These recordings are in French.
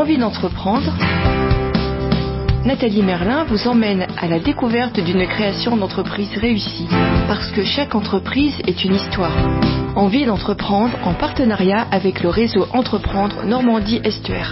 envie d'entreprendre, Nathalie Merlin vous emmène à la découverte d'une création d'entreprise réussie. Parce que chaque entreprise est une histoire. Envie d'entreprendre en partenariat avec le réseau Entreprendre Normandie Estuaire.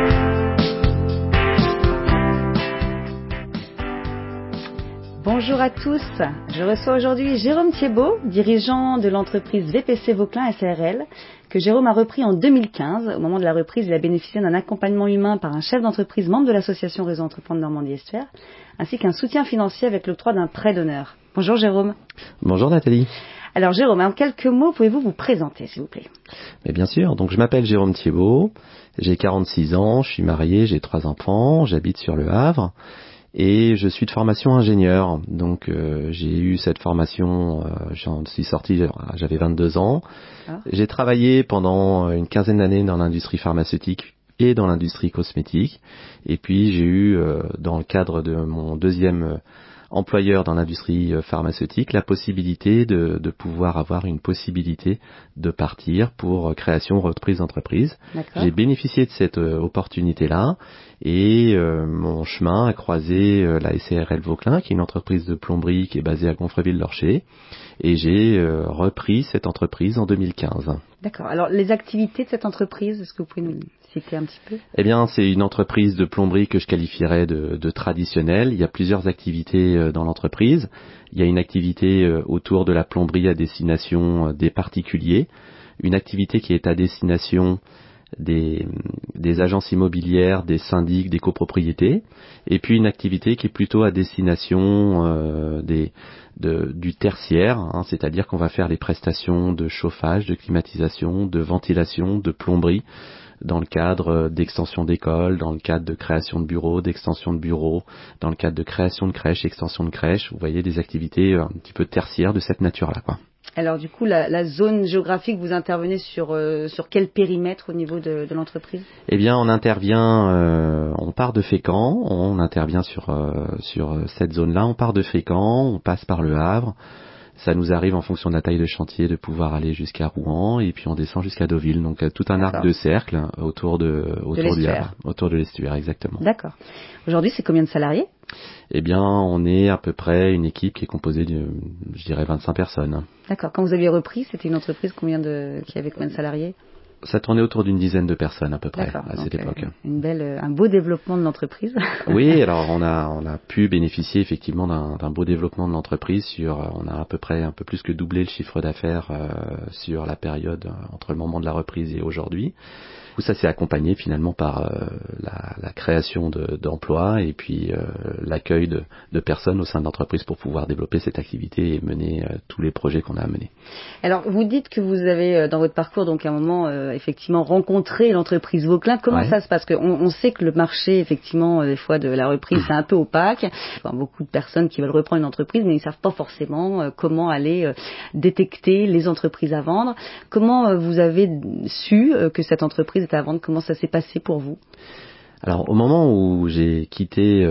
Bonjour à tous, je reçois aujourd'hui Jérôme Thiebaud, dirigeant de l'entreprise VPC Vauclin SARL, que Jérôme a repris en 2015. Au moment de la reprise, il a bénéficié d'un accompagnement humain par un chef d'entreprise membre de l'association Réseau Entreprendre Normandie Estuaire, ainsi qu'un soutien financier avec l'octroi d'un prêt d'honneur. Bonjour Jérôme. Bonjour Nathalie. Alors Jérôme, en quelques mots, pouvez-vous vous présenter s'il vous plaît? Mais bien sûr, donc je m'appelle Jérôme Thiebaud, j'ai 46 ans, je suis marié, j'ai 3 enfants, j'habite sur Le Havre. Et je suis de formation ingénieur, donc j'ai eu cette formation, j'en suis sorti, j'avais 22 ans. Ah. J'ai travaillé pendant une quinzaine d'années dans l'industrie pharmaceutique et dans l'industrie cosmétique. Et puis j'ai eu, dans le cadre de mon deuxième employeur dans l'industrie pharmaceutique, la possibilité de pouvoir avoir une possibilité de partir pour création reprise d'entreprise. D'accord. J'ai bénéficié de cette opportunité-là et mon chemin a croisé la SARL Vauclin, qui est une entreprise de plomberie qui est basée à Gonfreville-Lorcher, et j'ai repris cette entreprise en 2015. D'accord. Alors les activités de cette entreprise, est-ce que vous pouvez nous citer un petit peu? Eh bien, c'est une entreprise de plomberie que je qualifierais de traditionnelle. Il y a plusieurs activités dans l'entreprise. Il y a une activité autour de la plomberie à destination des particuliers, une activité qui est à destination des agences immobilières, des syndics, des copropriétés, et puis une activité qui est plutôt à destination du tertiaire, c'est-à-dire qu'on va faire les prestations de chauffage, de climatisation, de ventilation, de plomberie, dans le cadre d'extension d'écoles, dans le cadre de création de bureaux, d'extension de bureaux, dans le cadre de création de crèches, extension de crèches, vous voyez des activités un petit peu tertiaires de cette nature-là, quoi. Alors du coup, la zone géographique, vous intervenez sur quel périmètre au niveau de l'entreprise? Eh bien, on intervient, on part de Fécamp, on intervient sur cette zone-là, on part de Fécamp, on passe par Le Havre. Ça nous arrive en fonction de la taille de chantier de pouvoir aller jusqu'à Rouen et puis on descend jusqu'à Deauville. Donc tout un arc de cercle autour du Havre, autour de l'estuaire, exactement. D'accord. Aujourd'hui, c'est combien de salariés? Eh bien, on est à peu près une équipe qui est composée de, je dirais, 25 personnes. D'accord. Quand vous aviez repris, c'était une entreprise qui avait combien de salariés? Ça tournait autour d'une dizaine de personnes à peu près. D'accord, à cette époque. Un beau développement de l'entreprise. Oui, alors on a pu bénéficier effectivement d'un beau développement de l'entreprise. On a à peu près un peu plus que doublé le chiffre d'affaires sur la période entre le moment de la reprise et aujourd'hui. Où ça s'est accompagné finalement par la création d'emplois et puis l'accueil de personnes au sein de l'entreprise pour pouvoir développer cette activité et mener tous les projets qu'on a à mener. Alors vous dites que vous avez dans votre parcours donc à un moment effectivement rencontré l'entreprise Vauclin. Comment ça se passe? Parce qu'on sait que le marché effectivement des fois de la reprise c'est un peu opaque. Enfin, beaucoup de personnes qui veulent reprendre une entreprise mais ils savent pas forcément comment aller détecter les entreprises à vendre. Comment vous avez su que cette entreprise était à vendre? Comment ça s'est passé pour vous? Alors au moment où j'ai quitté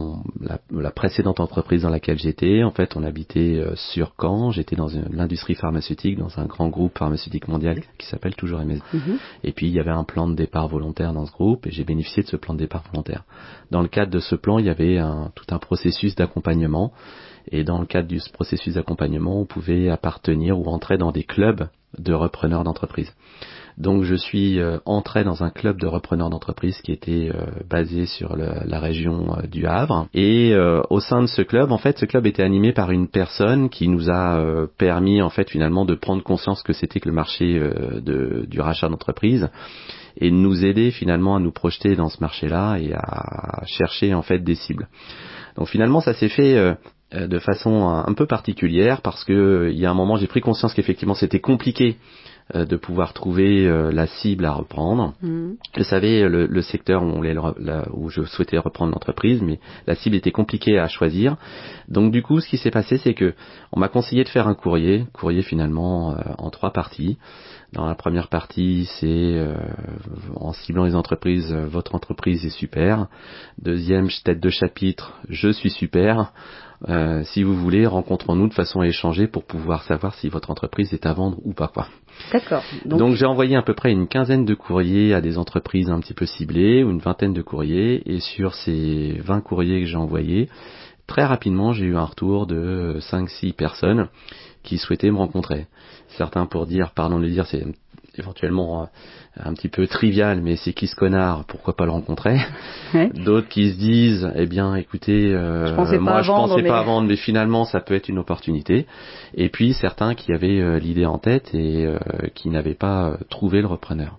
la précédente entreprise dans laquelle j'étais, en fait on habitait sur Caen, j'étais dans l'industrie pharmaceutique, dans un grand groupe pharmaceutique mondial qui s'appelle toujours MS. Et puis il y avait un plan de départ volontaire dans ce groupe et j'ai bénéficié de ce plan de départ volontaire. Dans le cadre de ce plan, il y avait tout un processus d'accompagnement et dans le cadre du processus d'accompagnement, on pouvait appartenir ou entrer dans des clubs de repreneurs d'entreprise. Donc je suis entré dans un club de repreneurs d'entreprise qui était basé sur la région du Havre. Et au sein de ce club, en fait, ce club était animé par une personne qui nous a permis en fait finalement de prendre conscience que c'était que le marché du rachat d'entreprise et de nous aider finalement à nous projeter dans ce marché-là et à chercher en fait des cibles. Donc finalement, ça s'est fait de façon un peu particulière parce que il y a un moment, j'ai pris conscience qu'effectivement c'était compliqué de pouvoir trouver la cible à reprendre. Je savais le secteur où je souhaitais reprendre l'entreprise, mais la cible était compliquée à choisir. Donc du coup, ce qui s'est passé, c'est que on m'a conseillé de faire un courrier finalement en 3 parties. Dans la première partie, c'est en ciblant les entreprises, votre entreprise est super. Deuxième tête de chapitre, je suis super. si vous voulez, rencontrons-nous de façon à échanger pour pouvoir savoir si votre entreprise est à vendre ou pas, quoi. D'accord. Donc j'ai envoyé à peu près une quinzaine de courriers à des entreprises un petit peu ciblées, ou une vingtaine de courriers, et sur ces 20 courriers que j'ai envoyés, très rapidement j'ai eu un retour de 5-6 personnes qui souhaitaient me rencontrer. Certains pour dire, pardon de le dire, c'est éventuellement un petit peu trivial, mais c'est qui ce connard, pourquoi pas le rencontrer. Ouais. D'autres qui se disent, eh bien écoutez, je pensais pas à vendre, mais finalement ça peut être une opportunité. Et puis certains qui avaient l'idée en tête et qui n'avaient pas trouvé le repreneur.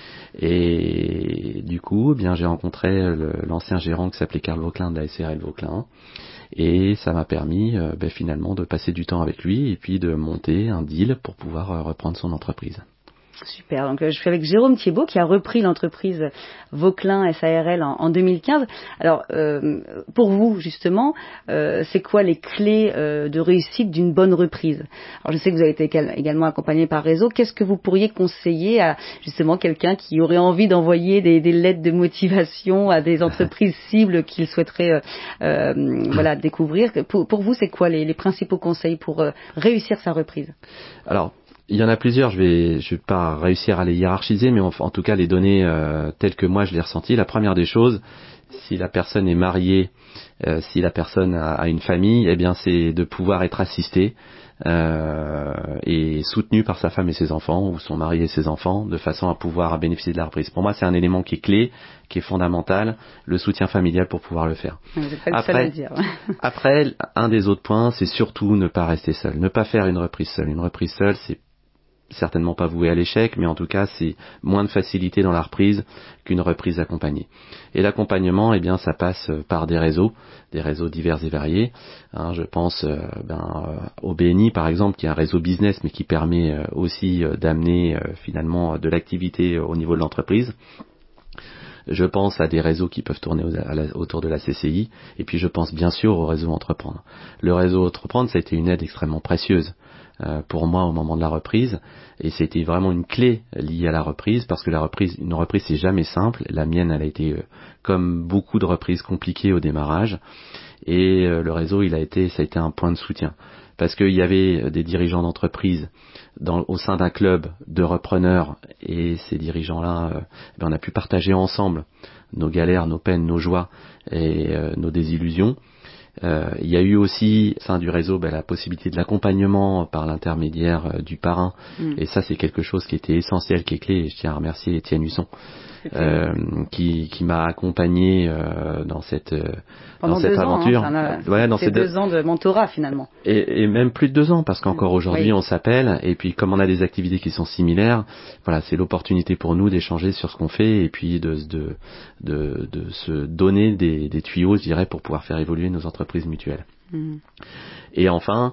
Et du coup, eh bien j'ai rencontré l'ancien gérant qui s'appelait Karl Vauquelin de la SARL Vauquelin. Et ça m'a permis finalement de passer du temps avec lui et puis de monter un deal pour pouvoir reprendre son entreprise. Super. Donc, je suis avec Jérôme Thiebaud qui a repris l'entreprise Vauquelin SARL en 2015. Alors, pour vous, justement, c'est quoi les clés de réussite d'une bonne reprise? Alors, je sais que vous avez été également accompagné par Réseau. Qu'est-ce que vous pourriez conseiller à, justement, quelqu'un qui aurait envie d'envoyer des lettres de motivation à des entreprises cibles qu'il souhaiterait découvrir? Pour vous, c'est quoi les principaux conseils pour réussir sa reprise? Alors, il y en a plusieurs, je vais pas réussir à les hiérarchiser, mais en tout cas les donner telles que moi je les ressentis. La première des choses, si la personne est mariée, si la personne a une famille, eh bien c'est de pouvoir être assisté et soutenu par sa femme et ses enfants, ou son mari et ses enfants, de façon à pouvoir bénéficier de la reprise. Pour moi, c'est un élément qui est clé, qui est fondamental, le soutien familial pour pouvoir le faire. Vous n'êtes pas le seul à le dire. Après, un des autres points, c'est surtout ne pas rester seul, ne pas faire une reprise seule. Une reprise seule, c'est certainement pas voué à l'échec, mais en tout cas c'est moins de facilité dans la reprise qu'une reprise accompagnée. Et l'accompagnement, eh bien, ça passe par des réseaux divers et variés. Je pense au BNI par exemple, qui est un réseau business, mais qui permet aussi d'amener finalement de l'activité au niveau de l'entreprise. Je pense à des réseaux qui peuvent tourner autour de la CCI, et puis je pense bien sûr au réseau Entreprendre. Le réseau Entreprendre, ça a été une aide extrêmement précieuse pour moi au moment de la reprise, et c'était vraiment une clé liée à la reprise, parce que une reprise c'est jamais simple. La mienne, elle a été comme beaucoup de reprises compliquées au démarrage, et le réseau, ça a été un point de soutien, parce qu'il y avait des dirigeants d'entreprise au sein d'un club de repreneurs, et ces dirigeants-là, on a pu partager ensemble nos galères, nos peines, nos joies et nos désillusions. Il y a eu aussi au sein du réseau la possibilité de l'accompagnement par l'intermédiaire du parrain, et ça c'est quelque chose qui était essentiel, qui est clé, et je tiens à remercier Étienne Husson qui m'a accompagné dans cette aventure. Dans ces 2 ans de mentorat finalement. Et même plus de 2 ans, parce qu'encore aujourd'hui on s'appelle, et puis comme on a des activités qui sont similaires, voilà, c'est l'opportunité pour nous d'échanger sur ce qu'on fait, et puis de se donner des tuyaux, je dirais, pour pouvoir faire évoluer nos entreprises mutuelles. Et enfin,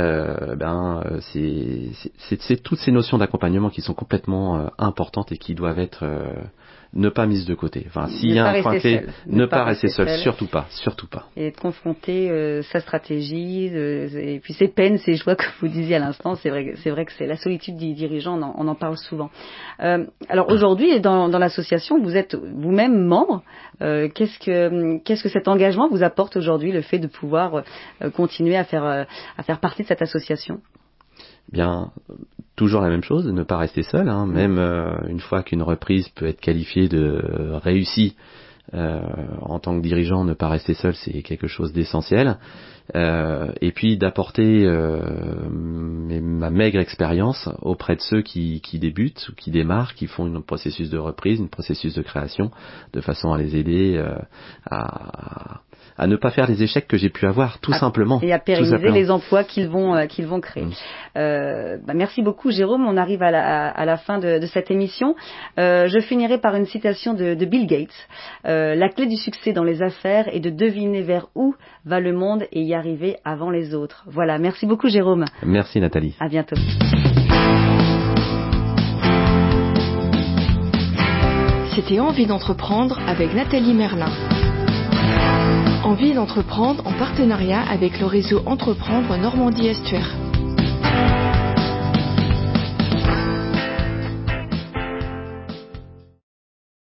c'est toutes ces notions d'accompagnement qui sont complètement importantes et qui doivent être ne pas mises de côté. Enfin, s'il y a un point clé, ne pas rester seul, surtout pas. Et être confronté sa stratégie, et puis ses peines, ses joies, comme vous disiez à l'instant, c'est vrai que c'est la solitude du dirigeant, on en parle souvent. Alors aujourd'hui, dans l'association, vous êtes vous-même membre. Qu'est-ce que cet engagement vous apporte aujourd'hui, le fait de pouvoir continuer à faire partie de cette association? Bien, toujours la même chose, de ne pas rester seul, même une fois qu'une reprise peut être qualifiée de réussie, en tant que dirigeant, ne pas rester seul, c'est quelque chose d'essentiel. Et puis d'apporter ma maigre expérience auprès de ceux qui débutent ou qui démarrent, qui font un processus de reprise, un processus de création, de façon à les aider à ne pas faire les échecs que j'ai pu avoir, tout simplement. Et à pérenniser les emplois qu'ils vont créer. Merci beaucoup, Jérôme. On arrive à la fin de cette émission. Je finirai par une citation de Bill Gates. La clé du succès dans les affaires est de deviner vers où va le monde et y arriver avant les autres. Voilà. Merci beaucoup, Jérôme. Merci, Nathalie. À bientôt. C'était Envie d'entreprendre avec Nathalie Merlin. Envie d'entreprendre en partenariat avec le réseau Entreprendre Normandie Estuaire.